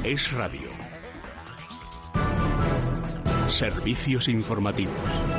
Es Radio. Servicios informativos.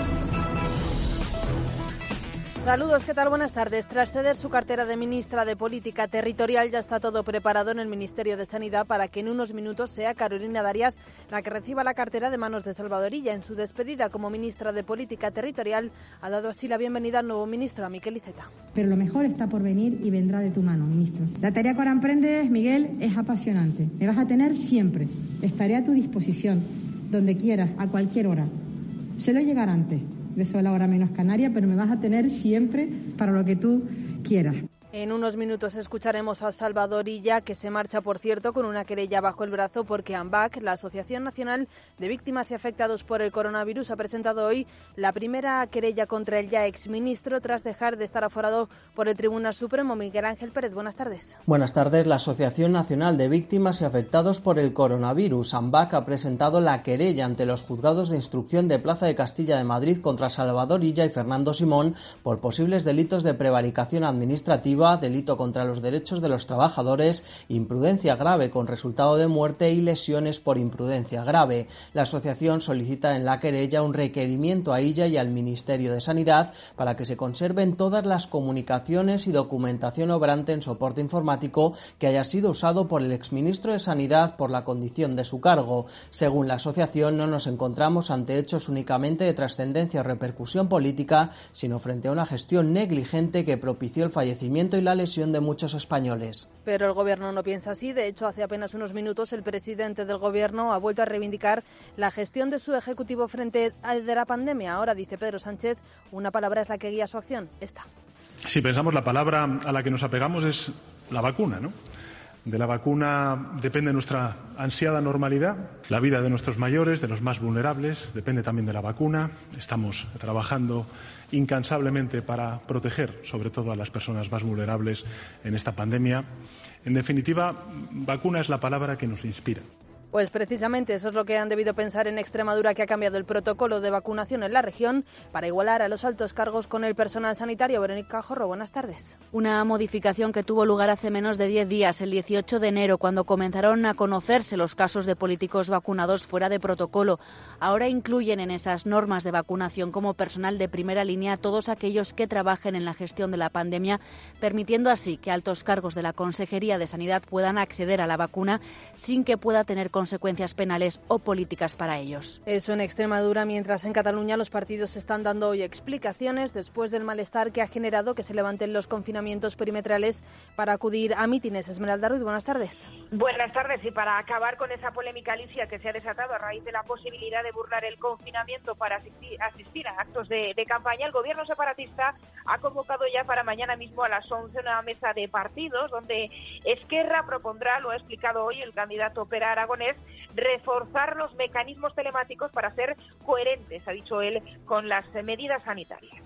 Saludos, ¿qué tal? Buenas tardes. Tras ceder su cartera de ministra de Política Territorial, ya está todo preparado en el Ministerio de Sanidad para que en unos minutos sea Carolina Darias la que reciba la cartera de manos de Salvador Illa. En su despedida como ministra de Política Territorial, ha dado así la bienvenida al nuevo ministro, a Miquel Iceta. Pero lo mejor está por venir y vendrá de tu mano, ministro. La tarea que ahora emprendes, Miguel, es apasionante. Me vas a tener siempre. Estaré a tu disposición, donde quieras, a cualquier hora. Suelo llegar antes. De eso la hora menos canaria, pero me vas a tener siempre para lo que tú quieras. En unos minutos escucharemos a Salvador Illa, que se marcha, por cierto, con una querella bajo el brazo porque ANVAC, la Asociación Nacional de Víctimas y Afectados por el Coronavirus, ha presentado hoy la primera querella contra el ya exministro tras dejar de estar aforado por el Tribunal Supremo. Miguel Ángel Pérez, buenas tardes. Buenas tardes. La Asociación Nacional de Víctimas y Afectados por el Coronavirus, ANVAC, ha presentado la querella ante los juzgados de instrucción de Plaza de Castilla de Madrid contra Salvador Illa y Fernando Simón por posibles delitos de prevaricación administrativa, delito contra los derechos de los trabajadores, imprudencia grave con resultado de muerte y lesiones por imprudencia grave. La asociación solicita en la querella un requerimiento a Illa y al Ministerio de Sanidad para que se conserven todas las comunicaciones y documentación obrante en soporte informático que haya sido usado por el exministro de Sanidad por la condición de su cargo. Según la asociación, no nos encontramos ante hechos únicamente de trascendencia o repercusión política, sino frente a una gestión negligente que propició el fallecimiento y la lesión de muchos españoles. Pero el Gobierno no piensa así. De hecho, hace apenas unos minutos el presidente del Gobierno ha vuelto a reivindicar la gestión de su Ejecutivo frente a la pandemia. Ahora, dice Pedro Sánchez, una palabra es la que guía su acción, esta. Si pensamos, la palabra a la que nos apegamos es la vacuna, ¿no? De la vacuna depende nuestra ansiada normalidad, la vida de nuestros mayores, de los más vulnerables, depende también de la vacuna. Estamos trabajando incansablemente para proteger, sobre todo a las personas más vulnerables en esta pandemia. En definitiva, vacuna es la palabra que nos inspira. Pues precisamente eso es lo que han debido pensar en Extremadura, que ha cambiado el protocolo de vacunación en la región para igualar a los altos cargos con el personal sanitario. Verónica Jorro, buenas tardes. Una modificación que tuvo lugar hace menos de 10 días, el 18 de enero, cuando comenzaron a conocerse los casos de políticos vacunados fuera de protocolo. Ahora incluyen en esas normas de vacunación como personal de primera línea a todos aquellos que trabajen en la gestión de la pandemia, permitiendo así que altos cargos de la Consejería de Sanidad puedan acceder a la vacuna sin que pueda tener consecuencias penales o políticas para ellos. Eso en Extremadura, mientras en Cataluña los partidos están dando hoy explicaciones después del malestar que ha generado que se levanten los confinamientos perimetrales para acudir a mítines. Esmeralda Ruiz, buenas tardes. Buenas tardes. Y para acabar con esa polémica, Alicia, que se ha desatado a raíz de la posibilidad de burlar el confinamiento para asistir a actos de campaña, el gobierno separatista ha convocado ya para mañana mismo a las 11 una mesa de partidos donde Esquerra propondrá, lo ha explicado hoy el candidato Pere Aragonés, reforzar los mecanismos telemáticos para ser coherentes, ha dicho él, con las medidas sanitarias.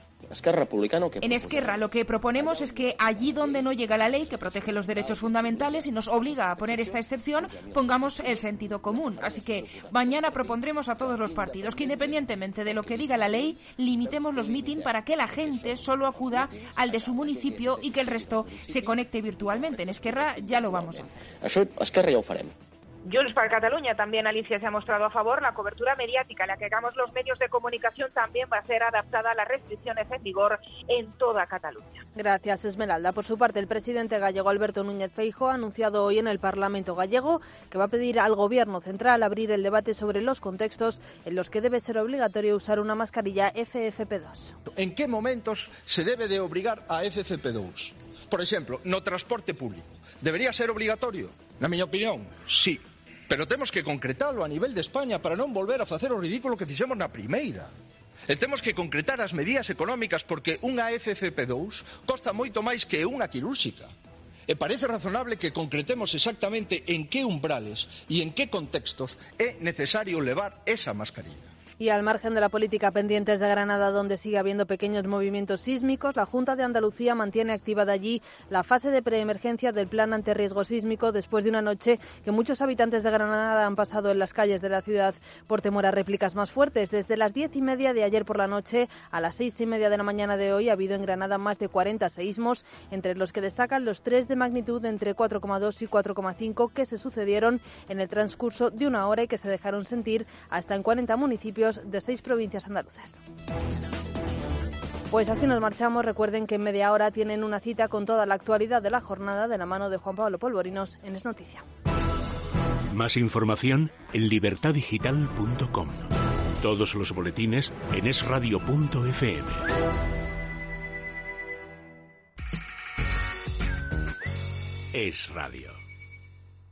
En Esquerra lo que proponemos es que allí donde no llega la ley que protege los derechos fundamentales y nos obliga a poner esta excepción, pongamos el sentido común. Así que mañana propondremos a todos los partidos que, independientemente de lo que diga la ley, limitemos los mítines para que la gente solo acuda al de su municipio y que el resto se conecte virtualmente. En Esquerra ya lo vamos a hacer. Junts per Catalunya también, Alicia, se ha mostrado a favor. La cobertura mediática, la que hagamos los medios de comunicación, también va a ser adaptada a las restricciones en vigor en toda Cataluña. Gracias, Esmeralda. Por su parte, el presidente gallego Alberto Núñez Feijóo ha anunciado hoy en el Parlamento gallego que va a pedir al Gobierno central abrir el debate sobre los contextos en los que debe ser obligatorio usar una mascarilla FFP2. ¿En qué momentos se debe de obrigar a FFP2? Por exemplo, no transporte público. Debería ser obligatorio? Na miña opinión, sí. Pero temos que concretalo a nivel de España para non volver a facer o ridículo que fixemos na primeira. E temos que concretar as medidas económicas porque unha FFP2 costa moito máis que unha quirúrxica. E parece razonable que concretemos exactamente en que umbrales e en que contextos é necesario levar esa mascarilla. Y al margen de la política pendientes de Granada, donde sigue habiendo pequeños movimientos sísmicos, la Junta de Andalucía mantiene activada allí la fase de preemergencia del plan antirriesgo sísmico después de una noche que muchos habitantes de Granada han pasado en las calles de la ciudad por temor a réplicas más fuertes. Desde las 10:30 de ayer por la noche a las 6:30 de la mañana de hoy ha habido en Granada más de 40 seísmos, entre los que destacan los 3 de magnitud de entre 4,2 y 4,5 que se sucedieron en el transcurso de una hora y que se dejaron sentir hasta en 40 municipios de 6 provincias andaluzas. Pues así nos marchamos. Recuerden que en media hora tienen una cita con toda la actualidad de la jornada de la mano de Juan Pablo Polvorinos en Es Noticia. Más información en libertadigital.com. Todos los boletines en esradio.fm. Es Radio.